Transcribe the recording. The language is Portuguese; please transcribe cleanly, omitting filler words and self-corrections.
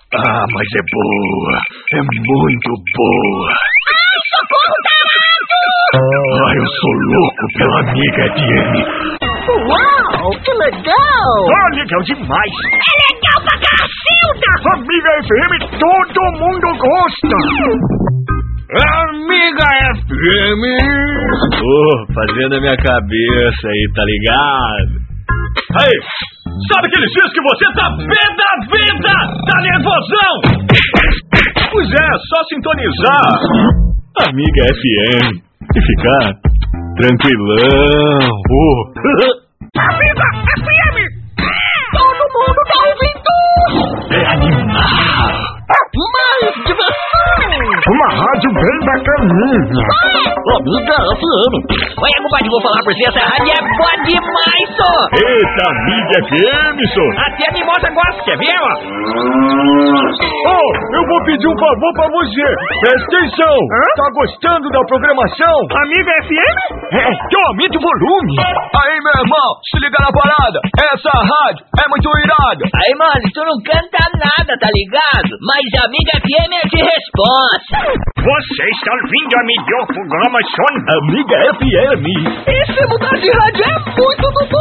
Ah, mas é boa. É muito boa. Socorro, tarado! Ah, eu sou louco pela Amiga FM. Uau, que legal! Ah, legal demais. É legal pra cacilda! Amiga FM, todo mundo gosta. Amiga FM. Fazendo a minha cabeça aí, tá ligado? Aí, sabe aqueles dias que você tá pé da vida? Tá nervosão? Pois é, só sintonizar Amiga FM e ficar tranquilão. Amiga FM! Todo mundo tá ouvindo! É animal. Mais diversão! Uma rádio bem bacaninha. Amiga FM! Olha, compadre, vou falar pra você, essa rádio é boa demais, só! Eita, Amiga FM, só. Até a mimosa gosta, quer ver, ó? Eu vou pedir um favor pra você. Presta atenção. Tá gostando da programação? Amiga FM? Então aumente o volume. Aí, meu irmão, se liga na parada. Essa rádio é muito irada. Aí, mano, tu não canta nada, tá ligado? Mas a Amiga FM é de responsa. Você está ouvindo a melhor programação. Amiga FM. Esse mudar de rádio é muito do